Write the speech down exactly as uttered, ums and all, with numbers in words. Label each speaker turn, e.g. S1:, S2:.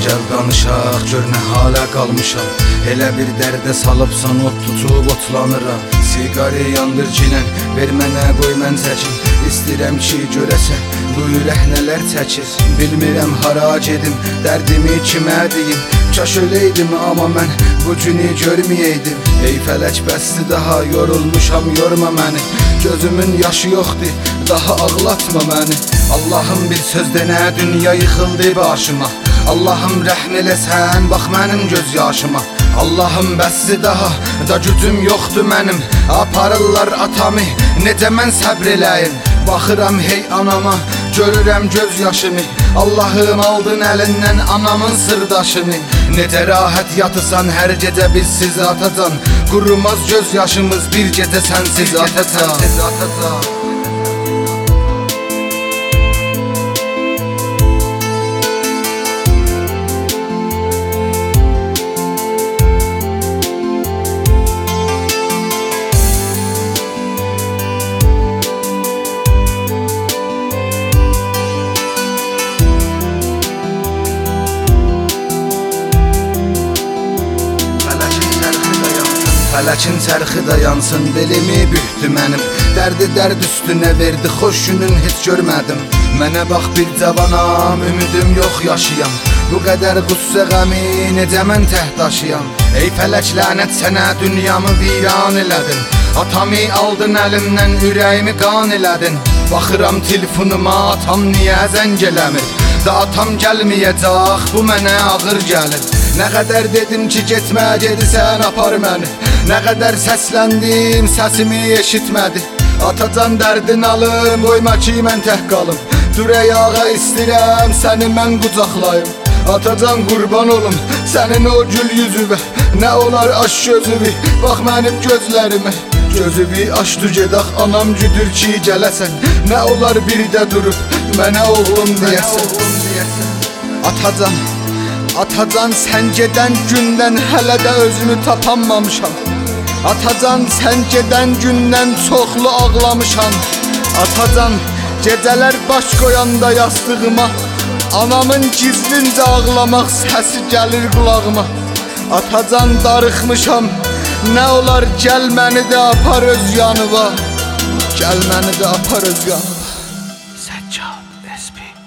S1: Gəl danışaq, gör nə halə qalmışam. Elə bir dərdə salıbsan, ot tutub otlanıram. Siqarı yandır cinən, ver mənə qoy mən çəkim. İstəyirəm ki görəsən, bu ürək nələr çəkir. Bilmirəm hara gedim, dərdimi kimə deyim. Kaş öləydim amma mən bu günü görməyəydim. Ey fələk bəsdir daha, yorulmuşam yorma məni. Gözümün yaşı yoxdur, daha ağlatma məni. Allahım bir söz denə, dünya yıxıldı başıma. Allahım rəhm eləsən, bax mənim göz yaşıma. Allahım bəsdir daha, da gücüm yoxdur mənim. Aparırlar atamı, necə mən səbr eləyim. Baxıram hey anama, görürəm göz yaşını. Allahım aldın əlindən anamın sırdaşını. Necə rahat yatısan, hər gecə bizsiz atacan. Qurumaz göz yaşımız, bir gecə sənsiz atacan. Fələkin çərxi da yansın, belimi bühtü mənim. Dərdi dərd üstünə verdi, xoş günün heç görmədim. Mənə bax bir cavanam, ümidim yox yaşayam. Bu qədər qüssə qəmi, necə mən təht daşıyam. Ey fələk lənət sənə, dünyamı viran elədin. Atamı aldın əlimdən, ürəyimi qan elədin. Baxıram telefonuma, atam niyə zəng eləmir. Da atam gəlməyəcək, bu mənə ağır gəlir. Nə qədər dedim ki getmə, gedirsən apar məni. Nə qədər səsləndim, səsimi eşitmədi. Atacan dərdin alım, qoyma ki mən tək qalım. Dur ayağa istirəm, səni mən qucaqlayım. Atacan qurban olum, sənin o gül yüzüvə. Nə olar aş gözüvü, bax mənim gözlərimə. Gözüvü açdı gedək, anam güdür ki gələsən. Nə olar bir də durub, mənə oğlum deyəsən. Atacan, Atacan sən gedən gündən hələ də özümü tapanmamışam. Atacan sən gedən gündən çoxlu ağlamışam. Atacan gecələr baş qoyanda yastığıma, anamın gizlincə ağlamaq səsi gəlir qulağıma. Atacan darıxmışam, nə olar gəl məni də apar öz yanıma. Gəl məni də apar öz yanıma. Səccad S P